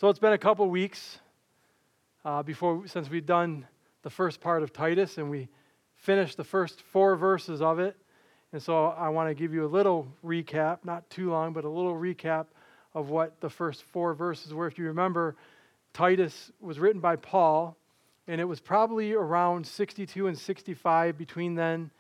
So it's been a couple weeks since we've done the first part of Titus, and we finished the first 4 verses of it. And so I want to give you a little recap, not too long, but a little recap of what the first 4 verses were. If you remember, Titus was written by Paul, and it was probably around 62 and 65 between then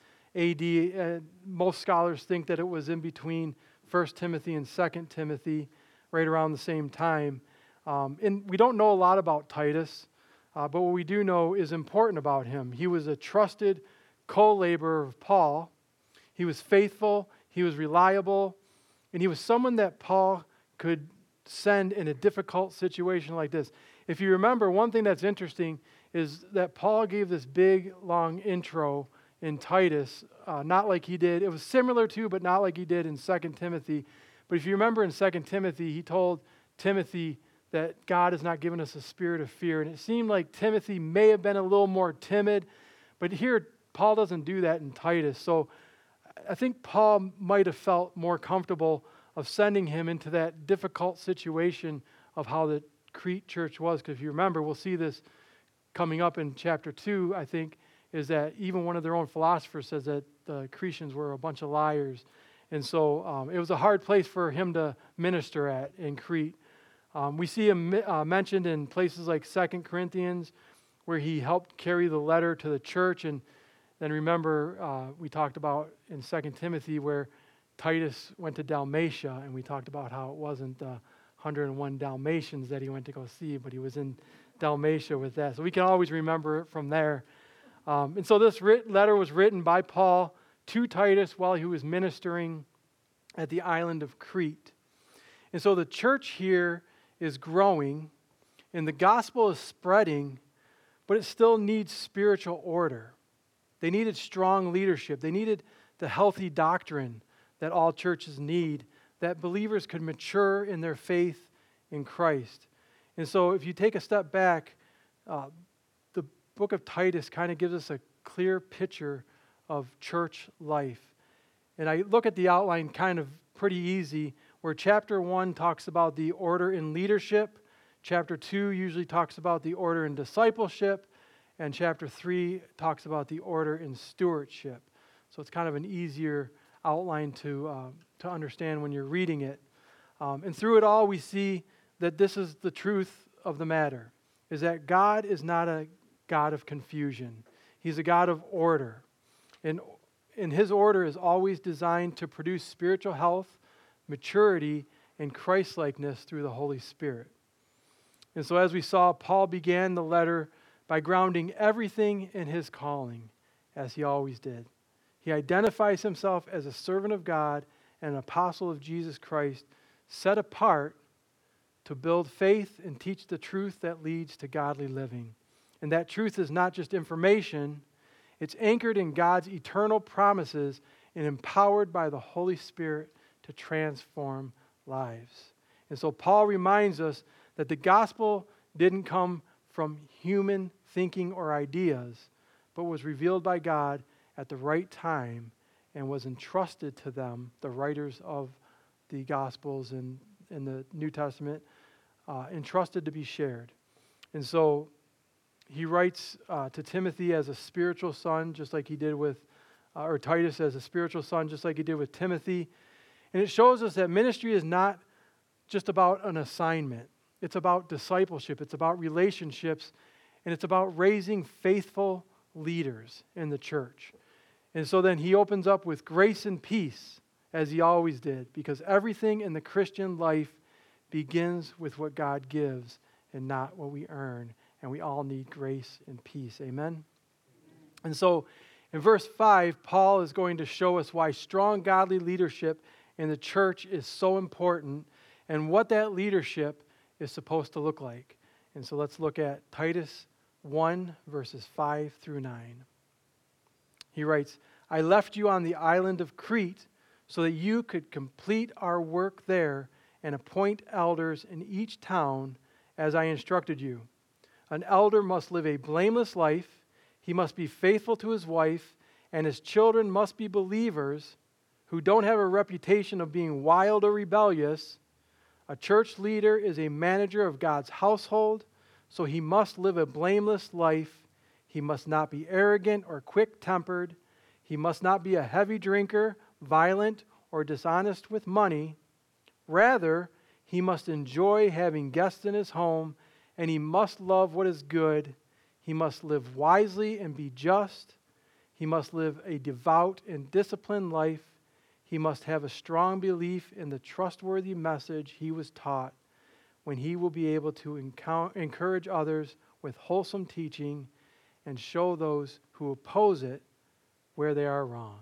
AD. Most scholars think that it was in between 1 Timothy and 2 Timothy, right around the same time. And we don't know a lot about Titus, but what we do know is important about him. He was a trusted co-laborer of Paul. He was faithful, he was reliable, and he was someone that Paul could send in a difficult situation like this. If you remember, one thing that's interesting is that Paul gave this big, long intro in Titus, not like he did. It was similar to, but not like he did in 2 Timothy. But if you remember in 2 Timothy, he told Timothy that God has not given us a spirit of fear. And it seemed like Timothy may have been a little more timid, but here Paul doesn't do that in Titus. So I think Paul might have felt more comfortable of sending him into that difficult situation of how the Crete church was. Because if you remember, we'll see this coming up in chapter 2, I think, is that even one of their own philosophers says that the Cretans were a bunch of liars. And so it was a hard place for him to minister at in Crete. We see him mentioned in places like 2 Corinthians, where he helped carry the letter to the church. And then remember, we talked about in 2 Timothy where Titus went to Dalmatia, and we talked about how it wasn't the 101 Dalmatians that he went to go see, but he was in Dalmatia with that. So we can always remember it from there. And so this letter was written by Paul to Titus while he was ministering at the island of Crete. And so the church here is growing, and the gospel is spreading, but it still needs spiritual order. They needed strong leadership. They needed the healthy doctrine that all churches need, that believers could mature in their faith in Christ. And so if you take a step back, the book of Titus kind of gives us a clear picture of church life. And I look at the outline kind of pretty easy, where chapter 1 talks about the order in leadership, chapter 2 usually talks about the order in discipleship, and chapter 3 talks about the order in stewardship. So it's kind of an easier outline to understand when you're reading it. And through it all, we see that this is the truth of the matter, is that God is not a God of confusion. He's a God of order. And his order is always designed to produce spiritual health, maturity, and Christ-likeness through the Holy Spirit. And so as we saw, Paul began the letter by grounding everything in his calling, as he always did. He identifies himself as a servant of God and an apostle of Jesus Christ, set apart to build faith and teach the truth that leads to godly living. And that truth is not just information, it's anchored in God's eternal promises and empowered by the Holy Spirit to transform lives. And so Paul reminds us that the gospel didn't come from human thinking or ideas, but was revealed by God at the right time and was entrusted to them, the writers of the Gospels in the New Testament, entrusted to be shared. And so he writes to Timothy as a spiritual son, just like he did with, or Titus as a spiritual son, just like he did with Timothy. And it shows us that ministry is not just about an assignment. It's about discipleship. It's about relationships. And it's about raising faithful leaders in the church. And so then he opens up with grace and peace, as he always did, because everything in the Christian life begins with what God gives and not what we earn. And we all need grace and peace. Amen? And so in verse 5, Paul is going to show us why strong godly leadership in the church is so important and what that leadership is supposed to look like. And so let's look at Titus 1, verses 5 through 9. He writes, I left you on the island of Crete so that you could complete our work there and appoint elders in each town as I instructed you. An elder must live a blameless life. He must be faithful to his wife, and his children must be believers who don't have a reputation of being wild or rebellious. A church leader is a manager of God's household, so he must live a blameless life. He must not be arrogant or quick-tempered. He must not be a heavy drinker, violent, or dishonest with money. Rather, he must enjoy having guests in his home, and he must love what is good. He must live wisely and be just. He must live a devout and disciplined life. He must have a strong belief in the trustworthy message he was taught, when he will be able to encourage others with wholesome teaching and show those who oppose it where they are wrong.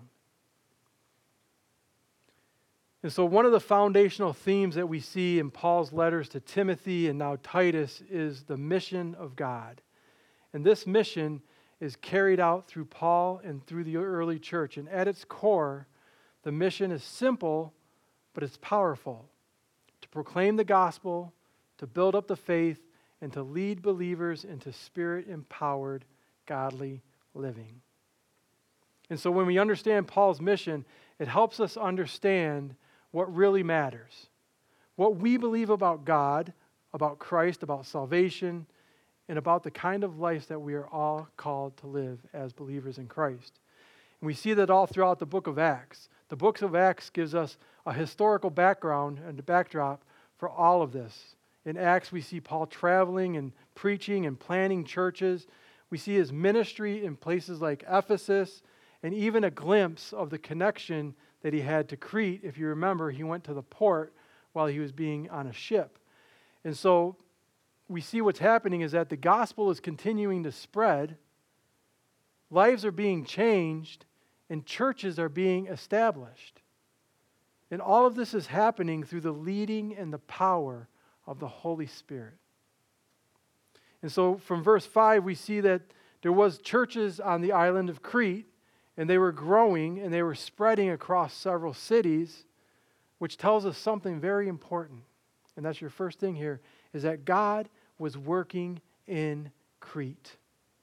And so one of the foundational themes that we see in Paul's letters to Timothy and now Titus is the mission of God. And this mission is carried out through Paul and through the early church. And at its core, the mission is simple, but it's powerful. To proclaim the gospel, to build up the faith, and to lead believers into spirit-empowered, godly living. And so when we understand Paul's mission, it helps us understand what really matters. What we believe about God, about Christ, about salvation, and about the kind of life that we are all called to live as believers in Christ. And we see that all throughout the book of Acts. The book of Acts gives us a historical background and a backdrop for all of this. In Acts, we see Paul traveling and preaching and planting churches. We see his ministry in places like Ephesus, and even a glimpse of the connection that he had to Crete. If you remember, he went to the port while he was being on a ship. And so we see what's happening is that the gospel is continuing to spread, lives are being changed, and churches are being established. And all of this is happening through the leading and the power of the Holy Spirit. And so from verse 5, we see that there was churches on the island of Crete, and they were growing, and they were spreading across several cities, which tells us something very important. And that's your first thing here, is that God was working in Crete.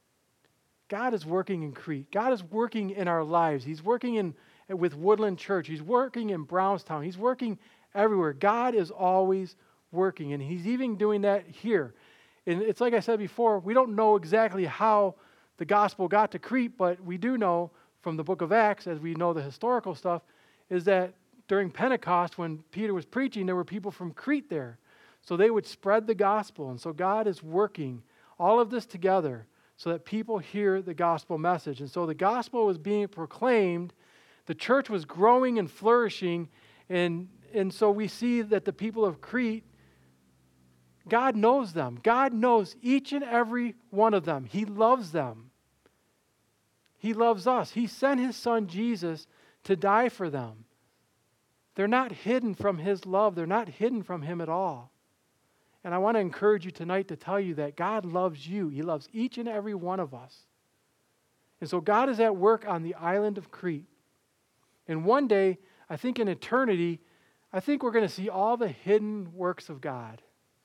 God is working in Crete. God is working in our lives. He's working with Woodland Church. He's working in Brownstown. He's working everywhere. God is always working, and He's even doing that here. And it's like I said before, we don't know exactly how the gospel got to Crete, but we do know from the book of Acts, as we know the historical stuff, is that during Pentecost, when Peter was preaching, there were people from Crete there. So they would spread the gospel. And so God is working all of this together so that people hear the gospel message. And so the gospel was being proclaimed. The church was growing and flourishing. And so we see that the people of Crete, God knows them. God knows each and every one of them. He loves them. He loves us. He sent His Son Jesus to die for them. They're not hidden from His love. They're not hidden from Him at all. And I want to encourage you tonight to tell you that God loves you. He loves each and every one of us. And so God is at work on the island of Crete. And one day, I think in eternity, I think we're going to see all the hidden works of God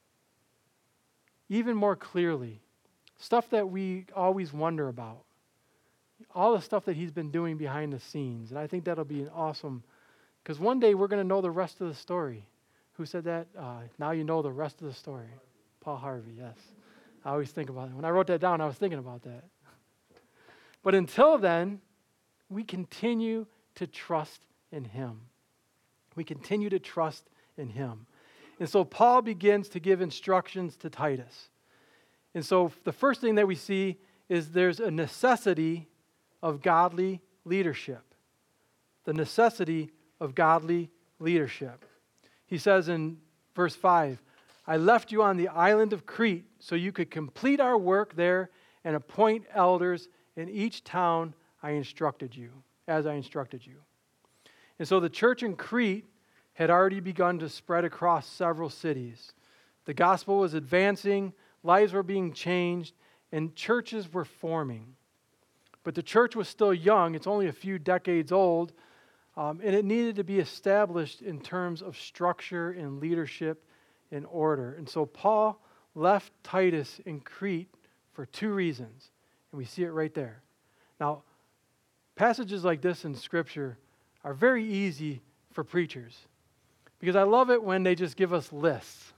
even more clearly. Stuff that we always wonder about. All the stuff that He's been doing behind the scenes. And I think that'll be an awesome, because one day we're going to know the rest of the story. Who said that? Now you know the rest of the story. Paul Harvey, yes. I always think about it. When I wrote that down, I was thinking about that. But until then, we continue to trust in Him. We continue to trust in Him. And so Paul begins to give instructions to Titus. And so the first thing that we see is there's a necessity of godly leadership. The necessity of godly leadership. He says in verse 5, I left you on the island of Crete so you could complete our work there and appoint elders in each town I instructed you, as I instructed you. And so the church in Crete had already begun to spread across several cities. The gospel was advancing, lives were being changed, and churches were forming. But the church was still young. It's only a few decades old. And it needed to be established in terms of structure and leadership and order. And so Paul left Titus in Crete for two reasons. And we see it right there. Now, passages like this in Scripture are very easy for preachers because I love it when they just give us lists.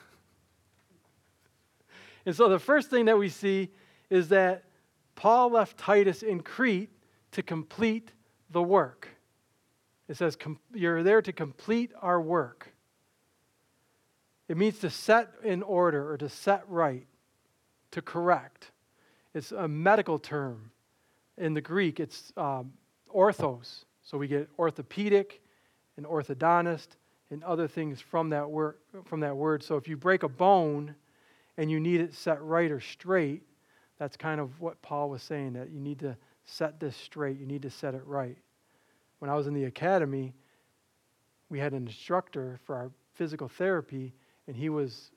And so the first thing that we see is that Paul left Titus in Crete to complete the work. It says, you're there to complete our work. It means to set in order or to set right, to correct. It's a medical term. In the Greek, it's orthos. So we get orthopedic and orthodontist and other things from that word. So if you break a bone and you need it set right or straight, that's kind of what Paul was saying, that you need to set this straight. You need to set it right. When I was in the academy, we had an instructor for our physical therapy, and he was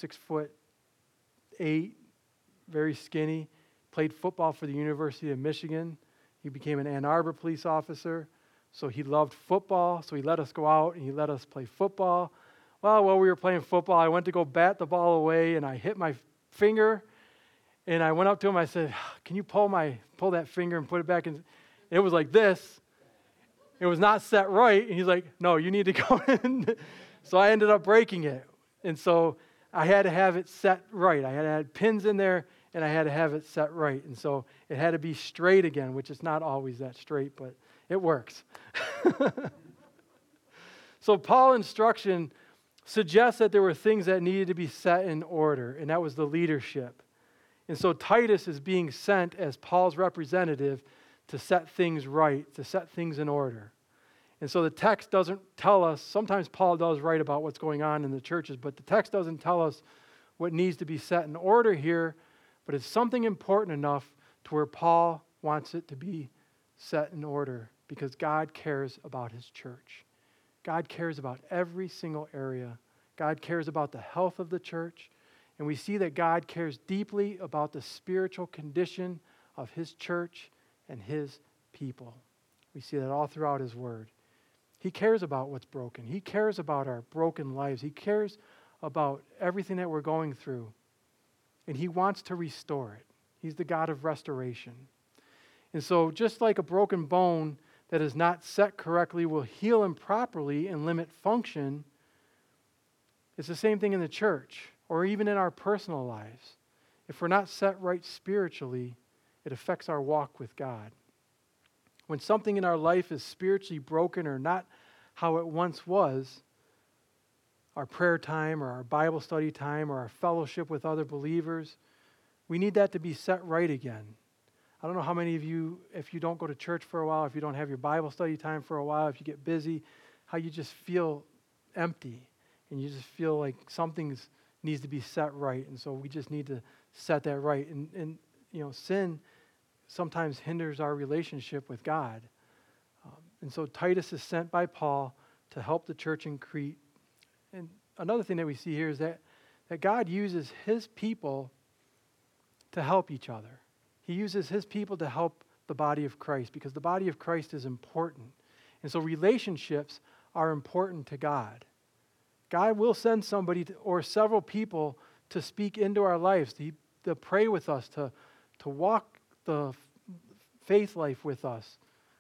6'8", very skinny, played football for the University of Michigan. He became an Ann Arbor police officer, so he loved football, so he let us go out and he let us play football. Well, while we were playing football, I went to go bat the ball away, and I hit my finger, and I went up to him. I said, can you pull that finger and put it back in? It was like this. It was not set right. And he's like, no, you need to go in. So I ended up breaking it. And so I had to have it set right. I had to have pins in there, and I had to have it set right. And so it had to be straight again, which is not always that straight, but it works. So Paul's instruction suggests that there were things that needed to be set in order, and that was the leadership. And so Titus is being sent as Paul's representative to set things right, to set things in order. And so the text doesn't tell us, sometimes Paul does write about what's going on in the churches, but the text doesn't tell us what needs to be set in order here, but it's something important enough to where Paul wants it to be set in order because God cares about his church. God cares about every single area. God cares about the health of the church, and we see that God cares deeply about the spiritual condition of his church and his people. We see that all throughout his word. He cares about what's broken. He cares about our broken lives. He cares about everything that we're going through. And he wants to restore it. He's the God of restoration. And so just like a broken bone that is not set correctly will heal improperly and limit function, it's the same thing in the church or even in our personal lives. If we're not set right spiritually, it affects our walk with God. When something in our life is spiritually broken or not how it once was, our prayer time or our Bible study time or our fellowship with other believers, we need that to be set right again. I don't know how many of you, if you don't go to church for a while, if you don't have your Bible study time for a while, if you get busy, how you just feel empty and you just feel like something needs to be set right. And so we just need to set that right. And sin sometimes hinders our relationship with God. And so Titus is sent by Paul to help the church in Crete. And another thing that we see here is that God uses his people to help each other. He uses his people to help the body of Christ because the body of Christ is important. And so relationships are important to God. God will send somebody or several people to speak into our lives, to pray with us, to walk the faith life with us.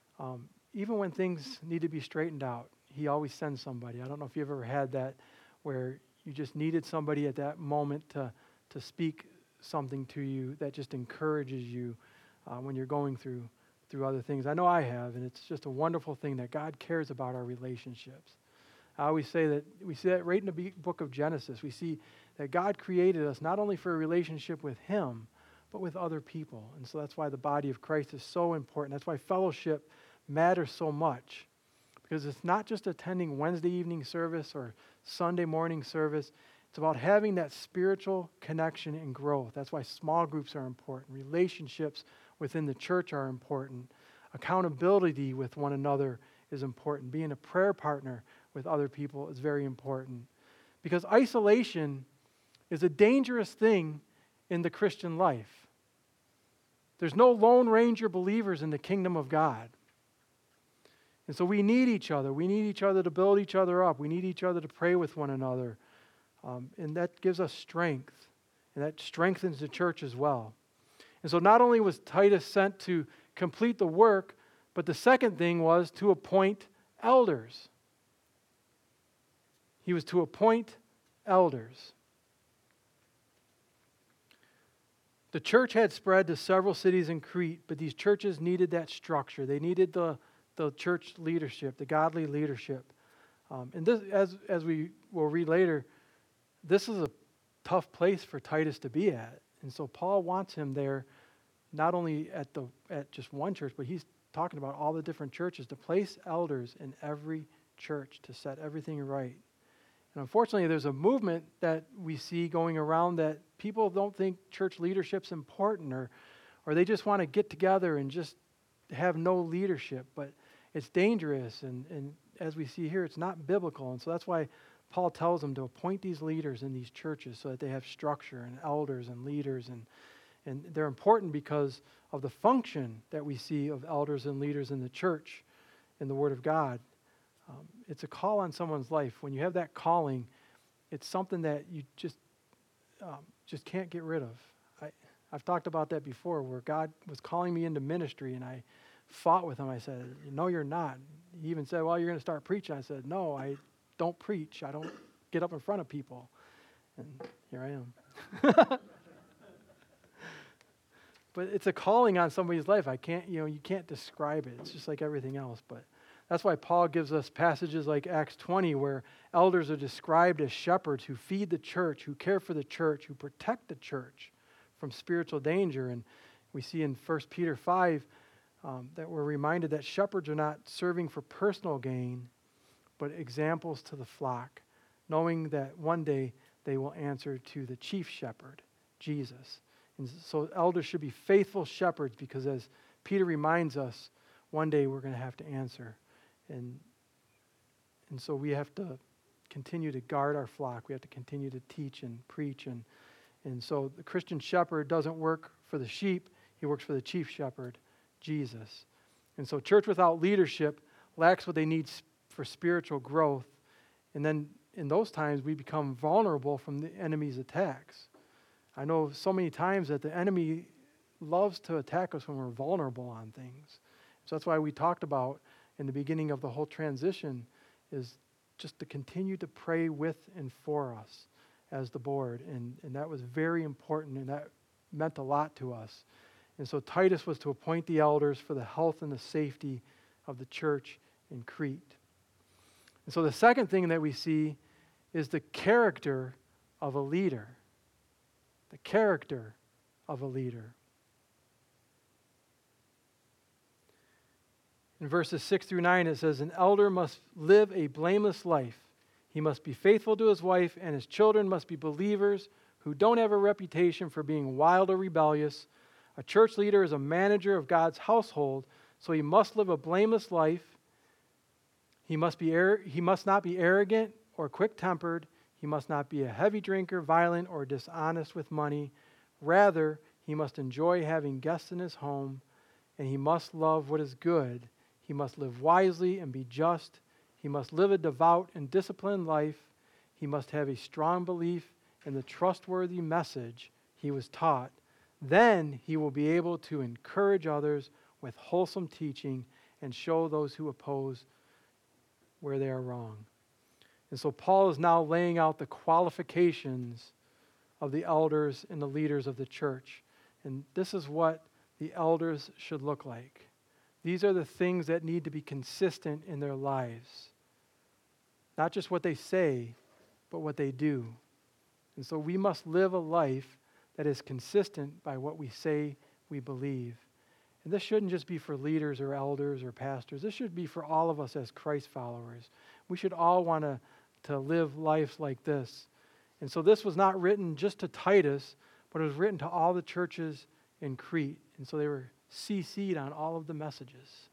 Even when things need to be straightened out, he always sends somebody. I don't know if you've ever had that where you just needed somebody at that moment to speak something to you that just encourages you when you're going through other things. I know I have, and it's just a wonderful thing that God cares about our relationships. I always say that we see that right in the book of Genesis. We see that God created us not only for a relationship with him, but with other people. And so that's why the body of Christ is so important. That's why fellowship matters so much. Because it's not just attending Wednesday evening service or Sunday morning service. It's about having that spiritual connection and growth. That's why small groups are important. Relationships within the church are important. Accountability with one another is important. Being a prayer partner with other people is very important. Because isolation is a dangerous thing in the Christian life. There's no Lone Ranger believers in the kingdom of God. And so we need each other. We need each other to build each other up. We need each other to pray with one another. And that gives us strength. And that strengthens the church as well. And so not only was Titus sent to complete the work, but the second thing was to appoint elders. He was to appoint elders. The church had spread to several cities in Crete, but these churches needed that structure. They needed the church leadership, the godly leadership. And this, as we will read later, this is a tough place for Titus to be at. And so Paul wants him there, not only at just one church, but he's talking about all the different churches, to place elders in every church to set everything right. And unfortunately, there's a movement that we see going around that people don't think church leadership's important, or they just want to get together and just have no leadership. But it's dangerous, and as we see here, it's not biblical. And so that's why Paul tells them to appoint these leaders in these churches so that they have structure and elders and leaders. And they're important because of the function that we see of elders and leaders in the church in the Word of God. It's a call on someone's life. When you have that calling, it's something that you just can't get rid of. I've talked about that before, where God was calling me into ministry, and I fought with him. I said, "No, you're not." He even said, "Well, you're going to start preaching." I said, "No, I don't preach. I don't get up in front of people." And here I am. But it's a calling on somebody's life. You can't describe it. It's just like everything else. But that's why Paul gives us passages like Acts 20, where elders are described as shepherds who feed the church, who care for the church, who protect the church from spiritual danger. And we see in 1 Peter 5 that we're reminded that shepherds are not serving for personal gain, but examples to the flock, knowing that one day they will answer to the chief shepherd, Jesus. And so elders should be faithful shepherds, because as Peter reminds us, one day we're going to have to answer. And so we have to continue to guard our flock. We have to continue to teach and preach. And so the Christian shepherd doesn't work for the sheep. He works for the chief shepherd, Jesus. And so church without leadership lacks what they need for spiritual growth. And then in those times, we become vulnerable from the enemy's attacks. I know so many times that the enemy loves to attack us when we're vulnerable on things. So that's why we talked about in the beginning of the whole transition is just to continue to pray with and for us as the board. And that was very important, and that meant a lot to us. And so Titus was to appoint the elders for the health and the safety of the church in Crete. And so the second thing that we see is the character of a leader. The character of a leader. In verses 6 through 9, it says, "An elder must live a blameless life. He must be faithful to his wife, and his children must be believers who don't have a reputation for being wild or rebellious. A church leader is a manager of God's household, so he must live a blameless life. He must not be arrogant or quick-tempered. He must not be a heavy drinker, violent, or dishonest with money. Rather, he must enjoy having guests in his home, and he must love what is good. He must live wisely and be just. He must live a devout and disciplined life. He must have a strong belief in the trustworthy message he was taught. Then he will be able to encourage others with wholesome teaching and show those who oppose where they are wrong." And so Paul is now laying out the qualifications of the elders and the leaders of the church. And this is what the elders should look like. These are the things that need to be consistent in their lives. Not just what they say, but what they do. And so we must live a life that is consistent by what we say we believe. And this shouldn't just be for leaders or elders or pastors. This should be for all of us as Christ followers. We should all want to live lives like this. And so this was not written just to Titus, but it was written to all the churches in Crete. And so they were CC'd on all of the messages.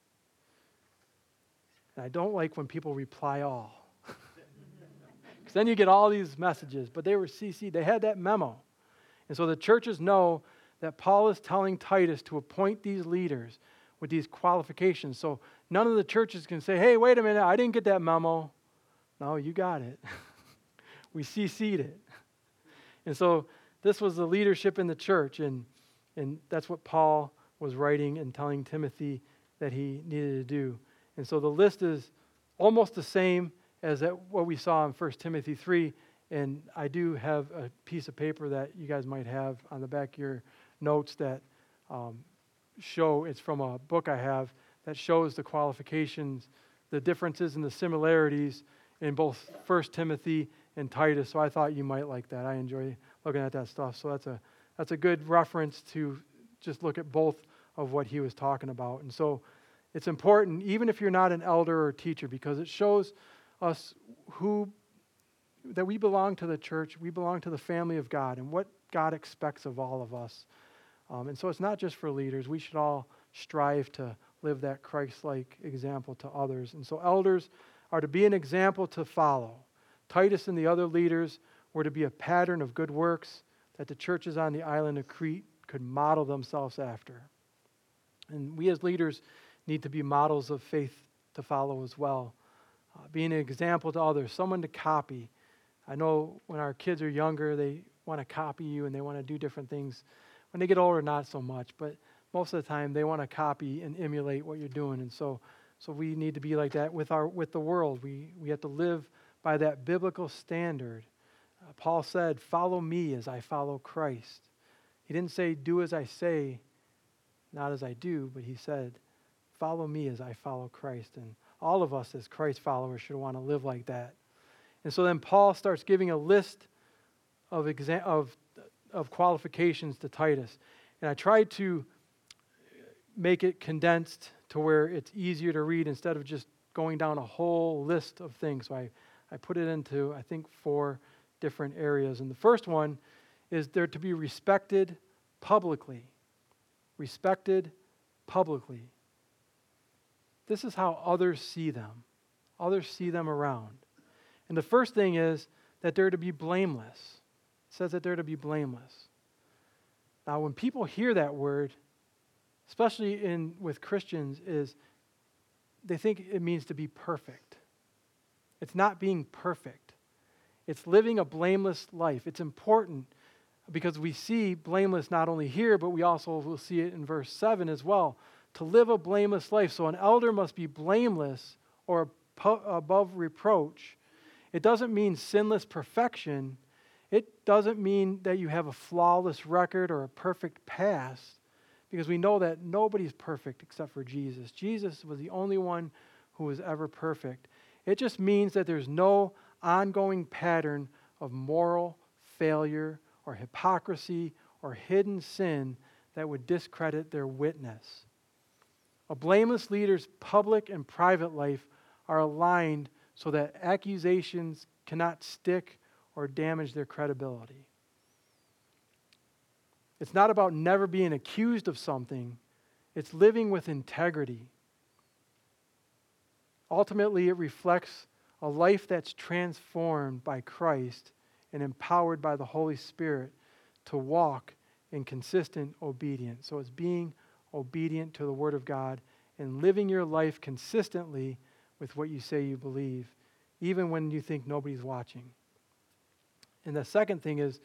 And I don't like when people reply all. Because then you get all these messages, but they were CC'd. They had that memo. And so the churches know that Paul is telling Titus to appoint these leaders with these qualifications. So none of the churches can say, "Hey, wait a minute, I didn't get that memo." No, you got it. We CC'd it. And so this was the leadership in the church, and that's what Paul was writing and telling Timothy that he needed to do. And so the list is almost the same as what we saw in 1 Timothy 3. And I do have a piece of paper that you guys might have on the back of your notes that show, it's from a book I have that shows the qualifications, the differences and the similarities in both 1 Timothy and Titus. So I thought you might like that. I enjoy looking at that stuff. So that's a good reference to just look at both of what he was talking about. And so it's important, even if you're not an elder or teacher, because it shows us that we belong to the church, we belong to the family of God, and what God expects of all of us. And so it's not just for leaders. We should all strive to live that Christ-like example to others. And so elders are to be an example to follow. Titus and the other leaders were to be a pattern of good works that the churches on the island of Crete could model themselves after. And we as leaders need to be models of faith to follow as well. Being an example to others, someone to copy. I know when our kids are younger, they want to copy you and they want to do different things. When they get older, not so much, but most of the time they want to copy and emulate what you're doing. And so we need to be like that with the world. We have to live by that biblical standard. Paul said, "Follow me as I follow Christ." He didn't say, "Do as I say, not as I do," but he said, "Follow me as I follow Christ." And all of us as Christ followers should want to live like that. And so then Paul starts giving a list of qualifications to Titus. And I tried to make it condensed to where it's easier to read instead of just going down a whole list of things. So I put it into, I think, 4 different areas. And the first one is they're to be respected publicly. Respected publicly. This is how others see them. Others see them around. And the first thing is that they're to be blameless. It says that they're to be blameless. Now, when people hear that word, especially with Christians, is they think it means to be perfect. It's not being perfect. It's living a blameless life. It's important because we see blameless not only here, but we also will see it in verse 7 as well. To live a blameless life. So an elder must be blameless or above reproach. It doesn't mean sinless perfection. It doesn't mean that you have a flawless record or a perfect past, because we know that nobody's perfect except for Jesus. Jesus was the only one who was ever perfect. It just means that there's no ongoing pattern of moral failure or hypocrisy or hidden sin that would discredit their witness. A blameless leader's public and private life are aligned so that accusations cannot stick or damage their credibility. It's not about never being accused of something. It's living with integrity. Ultimately, it reflects a life that's transformed by Christ and empowered by the Holy Spirit to walk in consistent obedience. So it's being obedient to the Word of God and living your life consistently with what you say you believe, even when you think nobody's watching. And the second thing is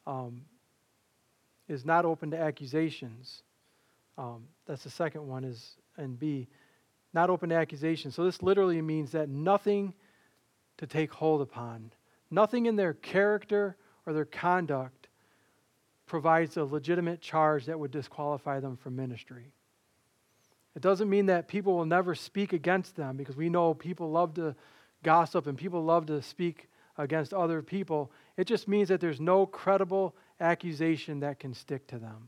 not open to accusations. That's the second one, and B, not open to accusations. So this literally means that nothing to take hold upon, nothing in their character or their conduct provides a legitimate charge that would disqualify them from ministry. It doesn't mean that people will never speak against them, because we know people love to gossip and people love to speak against other people. It just means that there's no credible accusation that can stick to them.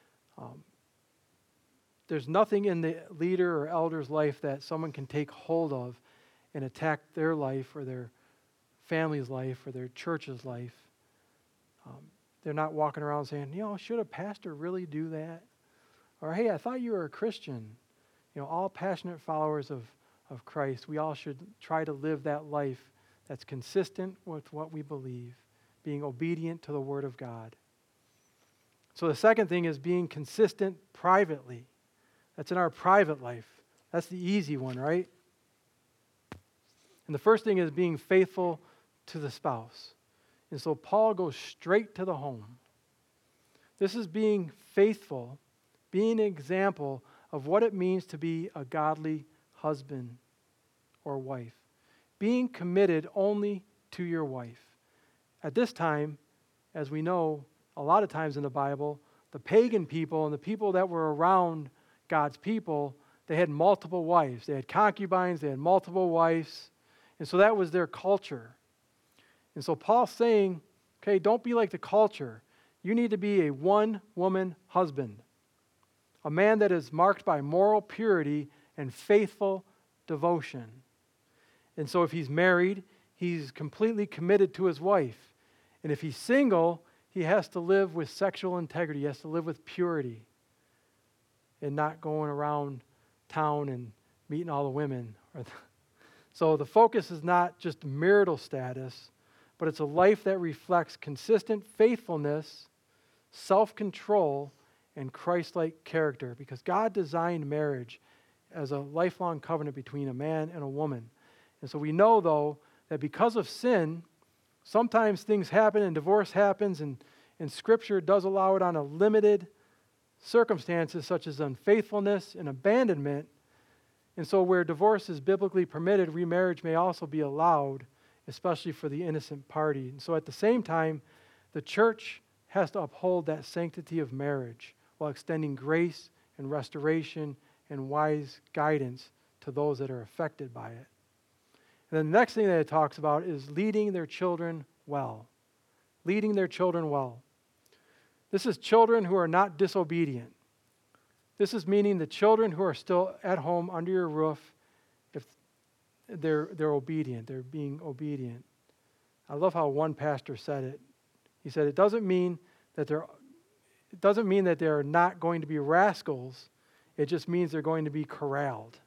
There's nothing in the leader or elder's life that someone can take hold of and attack their life or their family's life or their church's life. They're not walking around saying, should a pastor really do that? Or, hey, I thought you were a Christian. All passionate followers of Christ, we all should try to live that life that's consistent with what we believe, being obedient to the Word of God. So the second thing is being consistent privately. That's in our private life. That's the easy one, right? And the first thing is being faithful to the spouse. And so Paul goes straight to the home. This is being faithful, being an example of what it means to be a godly husband or wife. being committed only to your wife. At this time, as we know, a lot of times in the Bible, the pagan people and the people that were around God's people, they had multiple wives. They had concubines, they had multiple wives. And so that was their culture. And so Paul's saying, okay, don't be like the culture. You need to be a one-woman husband, a man that is marked by moral purity and faithful devotion. And so if he's married, he's completely committed to his wife. And if he's single, he has to live with sexual integrity. He has to live with purity and not going around town and meeting all the women. So the focus is not just marital status, but it's a life that reflects consistent faithfulness, self-control, and Christ-like character, because God designed marriage as a lifelong covenant between a man and a woman. And so we know, though, that because of sin, sometimes things happen and divorce happens, and Scripture does allow it on a limited circumstances such as unfaithfulness and abandonment. And so where divorce is biblically permitted, remarriage may also be allowed, especially for the innocent party. And so at the same time, the church has to uphold that sanctity of marriage while extending grace and restoration and wise guidance to those that are affected by it. And then the next thing that it talks about is leading their children well. Leading their children well. This is children who are not disobedient. This is meaning the children who are still at home under your roof, if they're obedient, they're being obedient. I love how one pastor said it. He said, it doesn't mean that they're not going to be rascals. It just means they're going to be corralled.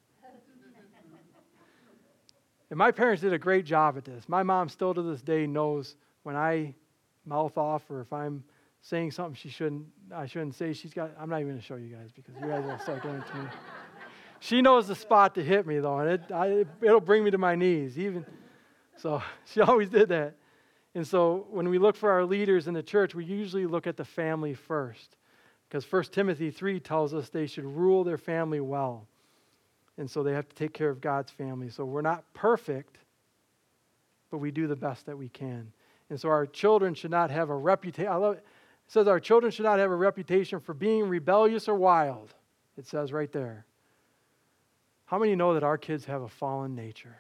And my parents did a great job at this. My mom still to this day knows when I mouth off or if I'm saying something I shouldn't say. I'm not even going to show you guys because you guys will start doing it to me. She knows the spot to hit me though, and it'll bring me to my knees. So she always did that. And so when we look for our leaders in the church, we usually look at the family first, because 1 Timothy 3 tells us they should rule their family well. And so they have to take care of God's family. So we're not perfect, but we do the best that we can. And so our children should not have a reputation. It says our children should not have a reputation for being rebellious or wild. It says right there. How many know that our kids have a fallen nature?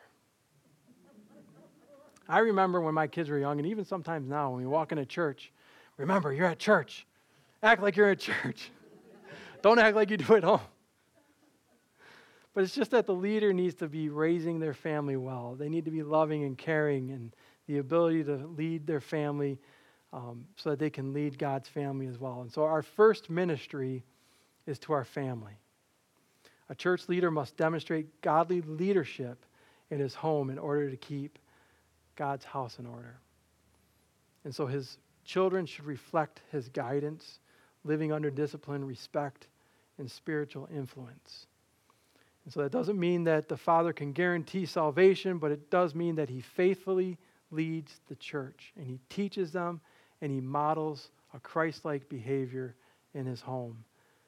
I remember when my kids were young, and even sometimes now when we walk into church, remember, you're at church. Act like you're at church. Don't act like you do at home. But it's just that the leader needs to be raising their family well. They need to be loving and caring and the ability to lead their family so that they can lead God's family as well. And so our first ministry is to our family. A church leader must demonstrate godly leadership in his home in order to keep God's house in order. And so his children should reflect his guidance, living under discipline, respect, and spiritual influence. And so that doesn't mean that the father can guarantee salvation, but it does mean that he faithfully leads the church, and he teaches them, and he models a Christ-like behavior in his home.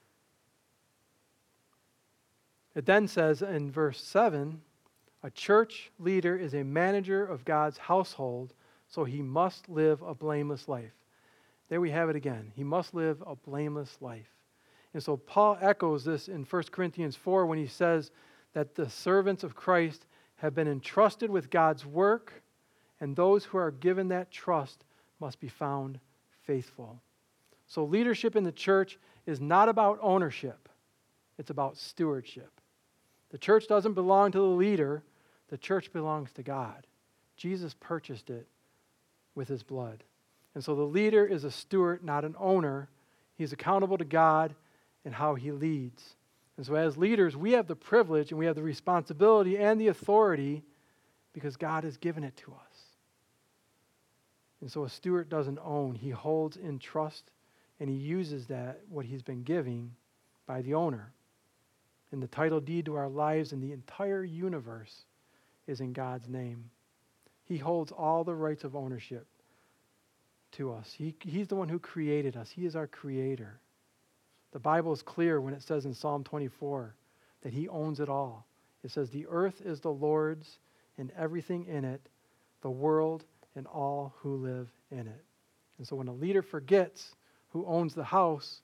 It then says in verse 7, a church leader is a manager of God's household, so he must live a blameless life. There we have it again. He must live a blameless life. And so Paul echoes this in 1 Corinthians 4 when he says that the servants of Christ have been entrusted with God's work, and those who are given that trust must be found faithful. So leadership in the church is not about ownership. It's about stewardship. The church doesn't belong to the leader. The church belongs to God. Jesus purchased it with his blood. And so the leader is a steward, not an owner. He's accountable to God and how he leads. And so as leaders, we have the privilege and we have the responsibility and the authority because God has given it to us. And so a steward doesn't own. He holds in trust and he uses that, what he's been giving, by the owner. And the title deed to our lives and the entire universe is in God's name. He holds all the rights of ownership to us. He's the one who created us. He is our creator. The Bible is clear when it says in Psalm 24 that he owns it all. It says, the earth is the Lord's and everything in it, the world and all who live in it. And so when a leader forgets who owns the house,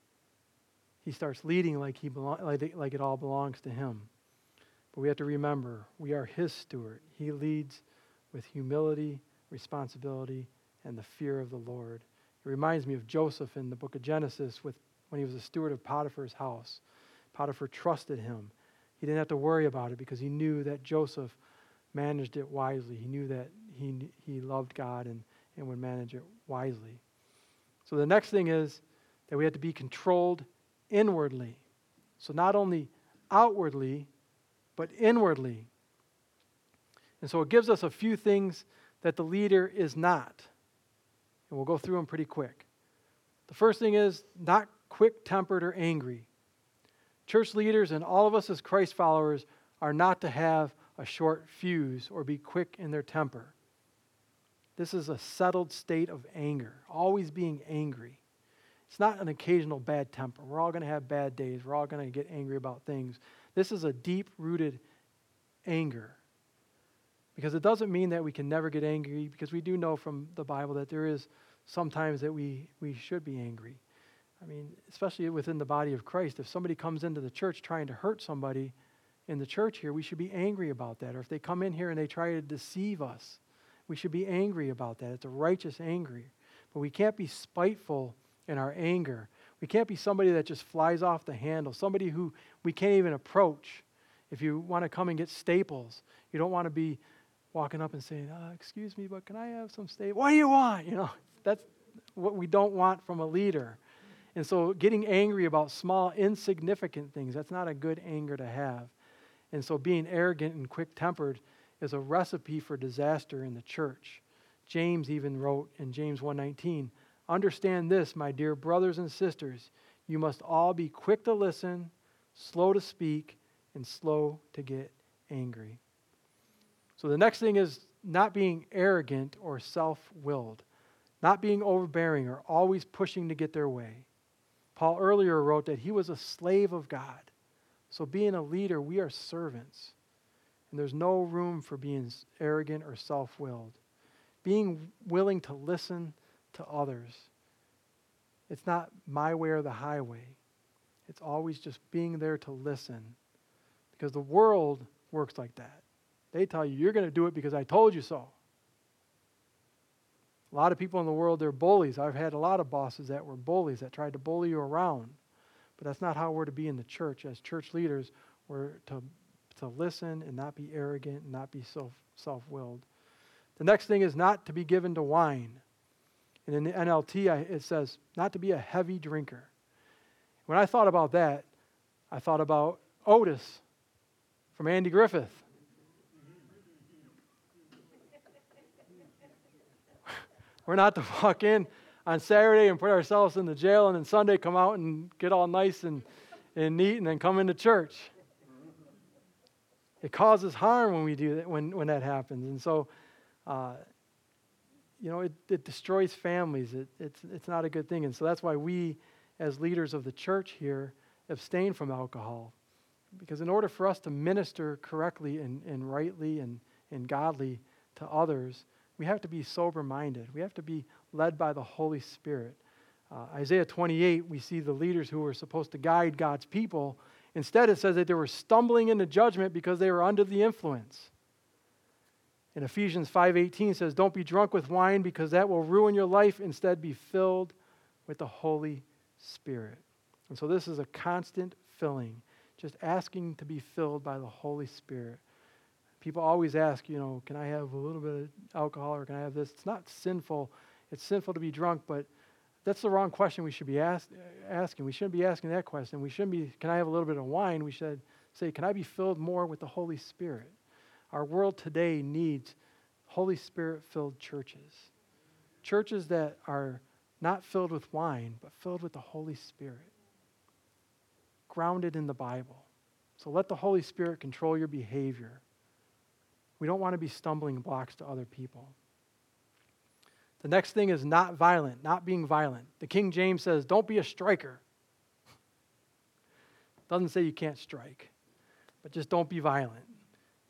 he starts leading like it all belongs to him. But we have to remember, we are his steward. He leads with humility, responsibility, and the fear of the Lord. It reminds me of Joseph in the book of Genesis when he was a steward of Potiphar's house. Potiphar trusted him. He didn't have to worry about it because he knew that Joseph managed it wisely. He knew that he loved God and would manage it wisely. So the next thing is that we have to be controlled inwardly. So not only outwardly, but inwardly. And so it gives us a few things that the leader is not. And we'll go through them pretty quick. The first thing is not quick-tempered or angry. Church leaders and all of us as Christ followers are not to have a short fuse or be quick in their temper. This is a settled state of anger, always being angry. It's not an occasional bad temper. We're all going to have bad days. We're all going to get angry about things. This is a deep-rooted anger. Because it doesn't mean that we can never get angry, because we do know from the Bible that there is sometimes that we should be angry. I mean, especially within the body of Christ. If somebody comes into the church trying to hurt somebody in the church here, we should be angry about that. Or if they come in here and they try to deceive us, we should be angry about that. It's a righteous anger. But we can't be spiteful in our anger. We can't be somebody that just flies off the handle, somebody who we can't even approach. If you want to come and get staples, you don't want to be walking up and saying, excuse me, but can I have some staples? What do you want? That's what we don't want from a leader. And so getting angry about small, insignificant things, that's not a good anger to have. And so being arrogant and quick-tempered is a recipe for disaster in the church. James even wrote in James 1:19, "Understand this, my dear brothers and sisters, you must all be quick to listen, slow to speak, and slow to get angry." So the next thing is not being arrogant or self-willed, not being overbearing or always pushing to get their way. Paul earlier wrote that he was a slave of God. So being a leader, we are servants. And there's no room for being arrogant or self-willed. Being willing to listen to others. It's not my way or the highway. It's always just being there to listen. Because the world works like that. They tell you, you're going to do it because I told you so. A lot of people in the world, they're bullies. I've had a lot of bosses that were bullies, that tried to bully you around. But that's not how we're to be in the church. As church leaders, we're to listen and not be arrogant and not be self-willed. The next thing is not to be given to wine. And in the NLT, it says not to be a heavy drinker. When I thought about that, I thought about Otis from Andy Griffith. We're not to walk in on Saturday and put ourselves in the jail and then Sunday come out and get all nice and neat and then come into church. It causes harm when we do that, when that happens. And so, it destroys families. It's not a good thing. And so that's why we, as leaders of the church here, abstain from alcohol. Because in order for us to minister correctly and rightly and godly to others, we have to be sober-minded. We have to be led by the Holy Spirit. Isaiah 28, we see the leaders who were supposed to guide God's people. Instead, it says that they were stumbling into judgment because they were under the influence. And Ephesians 5:18 says, "Don't be drunk with wine because that will ruin your life. Instead, be filled with the Holy Spirit." And so this is a constant filling, just asking to be filled by the Holy Spirit. People always ask, can I have a little bit of alcohol or can I have this? It's not sinful. It's sinful to be drunk, but that's the wrong question we should be asking. We shouldn't be asking that question. We shouldn't be, can I have a little bit of wine? We should say, can I be filled more with the Holy Spirit? Our world today needs Holy Spirit-filled churches. Churches that are not filled with wine, but filled with the Holy Spirit. Grounded in the Bible. So let the Holy Spirit control your behavior. We don't want to be stumbling blocks to other people. The next thing is not violent, not being violent. The King James says, don't be a striker. Doesn't say you can't strike, but just don't be violent.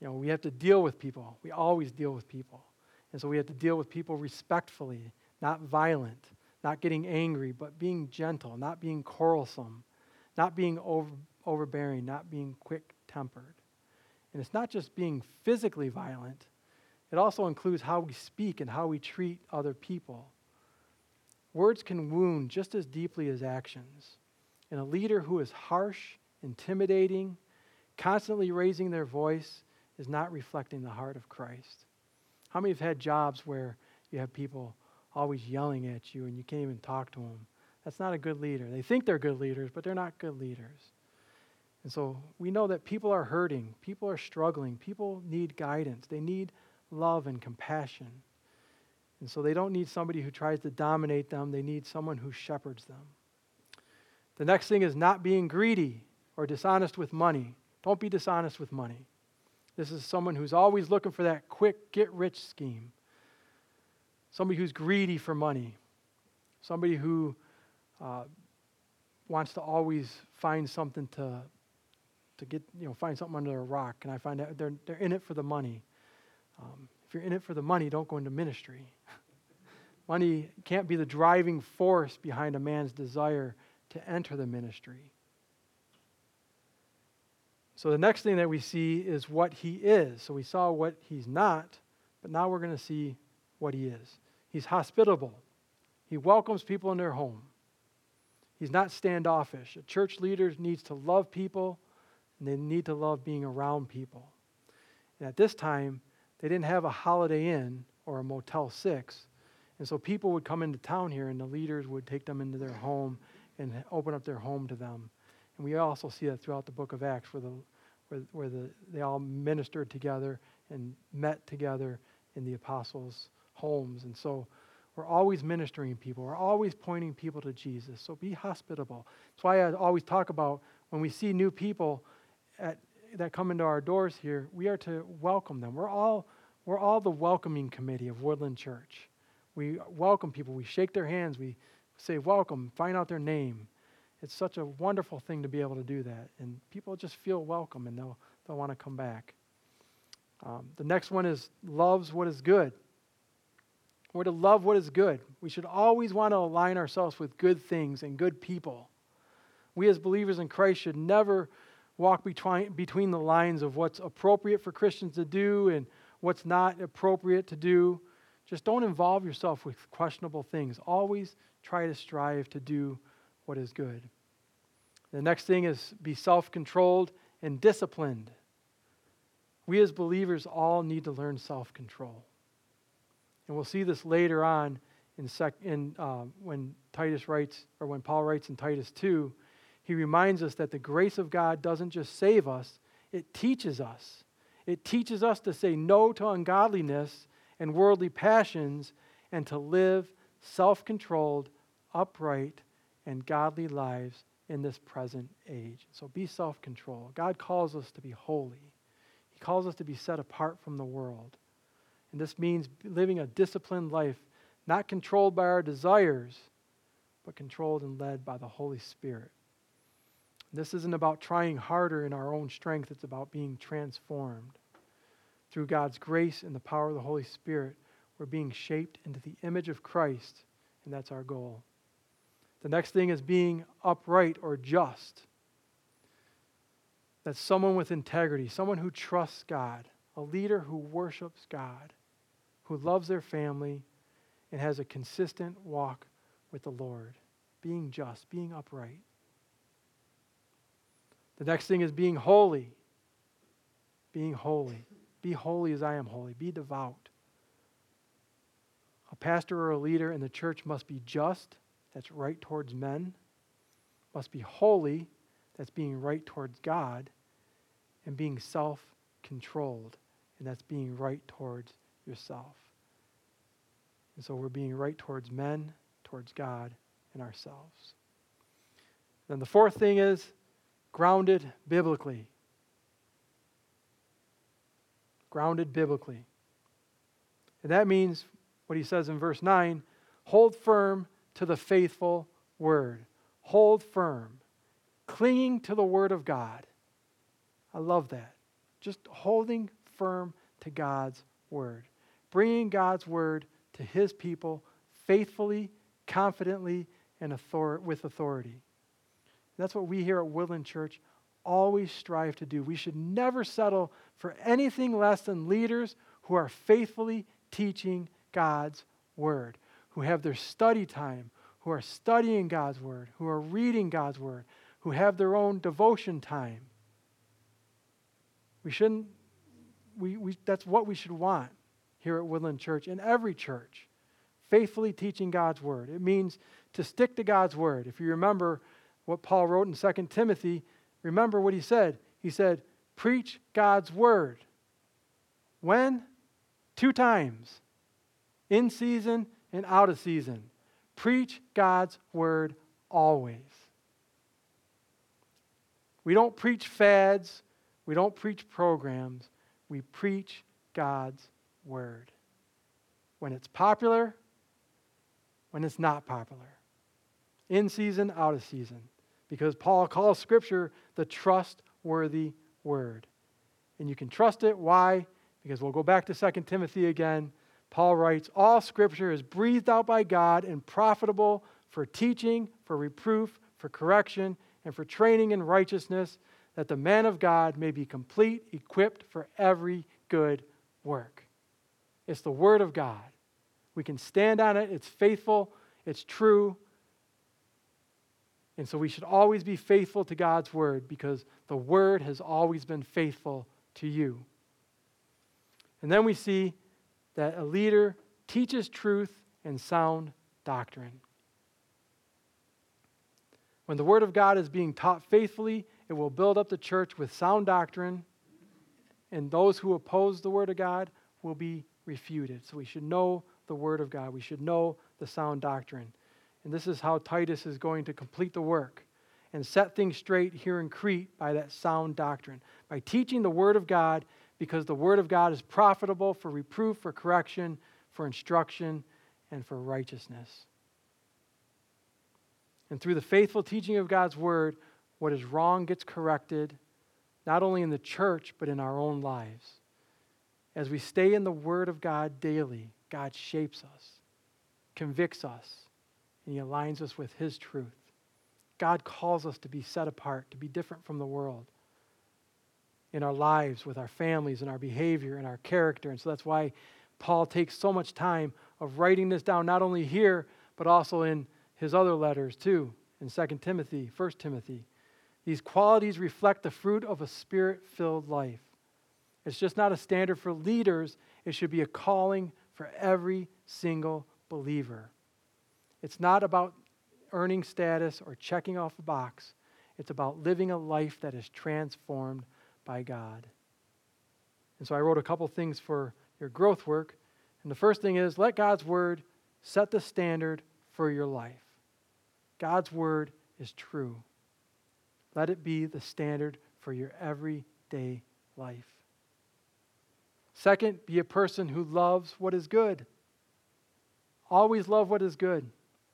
We have to deal with people. We always deal with people. And so we have to deal with people respectfully, not violent, not getting angry, but being gentle, not being quarrelsome, not being overbearing, not being quick-tempered. And it's not just being physically violent. It also includes how we speak and how we treat other people. Words can wound just as deeply as actions. And a leader who is harsh, intimidating, constantly raising their voice is not reflecting the heart of Christ. How many have had jobs where you have people always yelling at you and you can't even talk to them? That's not a good leader. They think they're good leaders, but they're not good leaders. And so we know that people are hurting, people are struggling, people need guidance. They need love and compassion. And so they don't need somebody who tries to dominate them. They need someone who shepherds them. The next thing is not being greedy or dishonest with money. Don't be dishonest with money. This is someone who's always looking for that quick get-rich scheme. Somebody who's greedy for money. Somebody who wants to always find something to get, find something under a rock. And I find that they're in it for the money. If you're in it for the money, don't go into ministry. Money can't be the driving force behind a man's desire to enter the ministry. So the next thing that we see is what he is. So we saw what he's not, but now we're going to see what he is. He's hospitable. He welcomes people in their home. He's not standoffish. A church leader needs to love people, and they need to love being around people. And at this time, they didn't have a Holiday Inn or a Motel 6, and so people would come into town here, and the leaders would take them into their home and open up their home to them. And we also see that throughout the book of Acts where they all ministered together and met together in the apostles' homes. And so we're always ministering people. We're always pointing people to Jesus. So be hospitable. That's why I always talk about when we see new people that come into our doors here, we are to welcome them. We're all the welcoming committee of Woodland Church. We welcome people. We shake their hands. We say welcome, find out their name. It's such a wonderful thing to be able to do that. And people just feel welcome and they'll want to come back. The next one is loves what is good. We're to love what is good. We should always want to align ourselves with good things and good people. We as believers in Christ should never walk between the lines of what's appropriate for Christians to do and what's not appropriate to do. Just don't involve yourself with questionable things. Always try to strive to do what is good. The next thing is be self-controlled and disciplined. We as believers all need to learn self-control. And we'll see this later on when Titus writes, or when Paul writes in Titus 2, he reminds us that the grace of God doesn't just save us, it teaches us. It teaches us to say no to ungodliness and worldly passions and to live self-controlled, upright, and godly lives in this present age. So be self-controlled. God calls us to be holy. He calls us to be set apart from the world. And this means living a disciplined life, not controlled by our desires, but controlled and led by the Holy Spirit. This isn't about trying harder in our own strength. It's about being transformed. Through God's grace and the power of the Holy Spirit, we're being shaped into the image of Christ, and that's our goal. The next thing is being upright or just. That's someone with integrity, someone who trusts God, a leader who worships God, who loves their family, and has a consistent walk with the Lord. Being just, being upright. The next thing is being holy. Being holy. Be holy as I am holy. Be devout. A pastor or a leader in the church must be just, that's right towards men, must be holy, that's being right towards God, and being self-controlled, and that's being right towards yourself. And so we're being right towards men, towards God, and ourselves. Then the fourth thing is grounded biblically. Grounded biblically. And that means what he says in verse 9, hold firm to the faithful word. Hold firm. Clinging to the word of God. I love that. Just holding firm to God's word, bringing God's word to his people faithfully, confidently, and with authority. That's what we here at Woodland Church always strive to do. We should never settle for anything less than leaders who are faithfully teaching God's word, who have their study time, who are studying God's word, who are reading God's word, who have their own devotion time. That's what we should want here at Woodland Church, in every church, faithfully teaching God's word. It means to stick to God's word. If you remember what Paul wrote in 2 Timothy, remember what he said. He said, preach God's word. When? 2 times. In season and out of season. Preach God's word always. We don't preach fads. We don't preach programs. We preach God's word. When it's popular, when it's not popular. In season, out of season. Because Paul calls Scripture the trustworthy word. And you can trust it. Why? Because we'll go back to 2 Timothy again. Paul writes, all Scripture is breathed out by God and profitable for teaching, for reproof, for correction, and for training in righteousness, that the man of God may be complete, equipped for every good work. It's the Word of God. We can stand on it. It's faithful. It's true. And so we should always be faithful to God's Word because the Word has always been faithful to you. And then we see that a leader teaches truth and sound doctrine. When the Word of God is being taught faithfully, it will build up the church with sound doctrine, and those who oppose the Word of God will be refuted. So we should know the Word of God. We should know the sound doctrine. And this is how Titus is going to complete the work and set things straight here in Crete by that sound doctrine, by teaching the Word of God, because the Word of God is profitable for reproof, for correction, for instruction, and for righteousness. And through the faithful teaching of God's Word, what is wrong gets corrected, not only in the church, but in our own lives. As we stay in the Word of God daily, God shapes us, convicts us, and He aligns us with His truth. God calls us to be set apart, to be different from the world in our lives, with our families, in our behavior, in our character. And so that's why Paul takes so much time of writing this down, not only here, but also in his other letters too, in 2 Timothy, 1 Timothy. These qualities reflect the fruit of a Spirit-filled life. It's just not a standard for leaders. It should be a calling for every single believer. It's not about earning status or checking off a box. It's about living a life that is transformed by God. And so I wrote a couple things for your growth work. And the first thing is, let God's Word set the standard for your life. God's Word is true. Let it be the standard for your everyday life. Second, be a person who loves what is good. Always love what is good.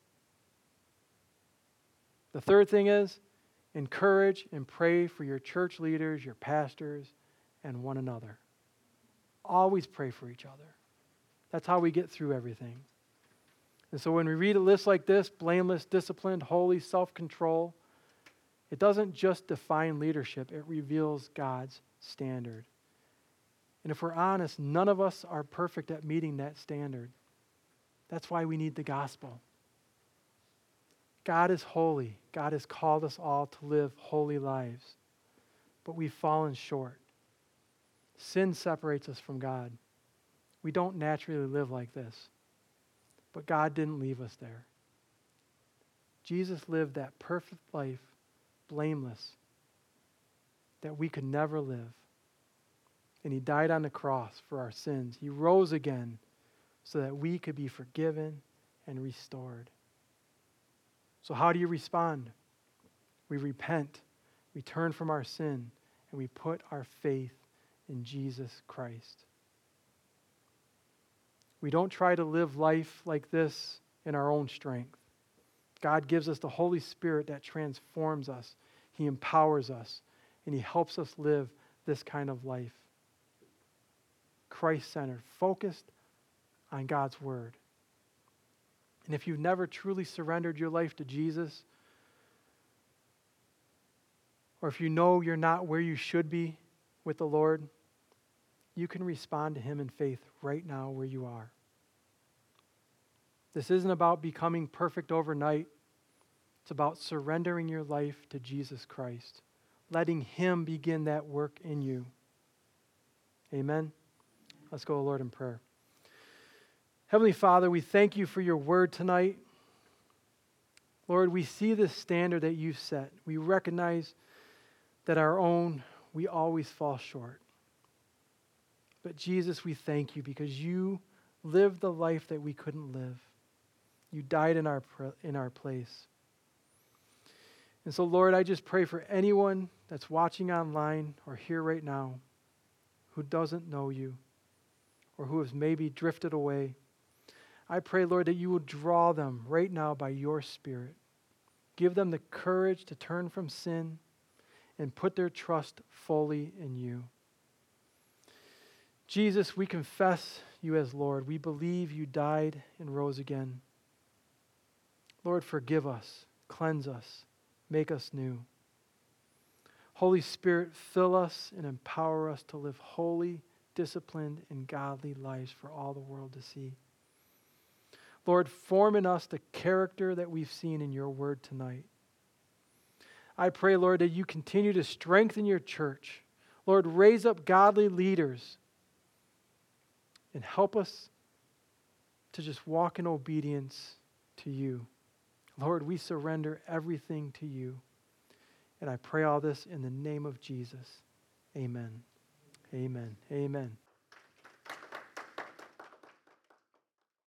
The third thing is, encourage and pray for your church leaders, your pastors, and one another. Always pray for each other. That's how we get through everything. And so when we read a list like this, blameless, disciplined, holy, self-control, it doesn't just define leadership, it reveals God's standard. And if we're honest, none of us are perfect at meeting that standard. That's why we need the gospel. God is holy. God has called us all to live holy lives. But we've fallen short. Sin separates us from God. We don't naturally live like this. But God didn't leave us there. Jesus lived that perfect life, blameless, that we could never live. And He died on the cross for our sins. He rose again so that we could be forgiven and restored. So how do you respond? We repent, we turn from our sin, and we put our faith in Jesus Christ. We don't try to live life like this in our own strength. God gives us the Holy Spirit that transforms us. He empowers us, and He helps us live this kind of life. Christ-centered, focused on God's word. And if you've never truly surrendered your life to Jesus, or if you know you're not where you should be with the Lord, you can respond to him in faith right now where you are. This isn't about becoming perfect overnight. It's about surrendering your life to Jesus Christ, letting him begin that work in you. Amen. Let's go to the Lord in prayer. Heavenly Father, we thank you for your word tonight. Lord, we see the standard that you've set. We recognize that our own, we always fall short. But Jesus, we thank you because you lived the life that we couldn't live. You died in our place. And so, Lord, I just pray for anyone that's watching online or here right now who doesn't know you or who has maybe drifted away. I pray, Lord, that you will draw them right now by your Spirit. Give them the courage to turn from sin and put their trust fully in you. Jesus, we confess you as Lord. We believe you died and rose again. Lord, forgive us, cleanse us, make us new. Holy Spirit, fill us and empower us to live holy, disciplined, and godly lives for all the world to see. Lord, form in us the character that we've seen in your word tonight. I pray, Lord, that you continue to strengthen your church. Lord, raise up godly leaders and help us to just walk in obedience to you. Lord, we surrender everything to you. And I pray all this in the name of Jesus. Amen. Amen. Amen.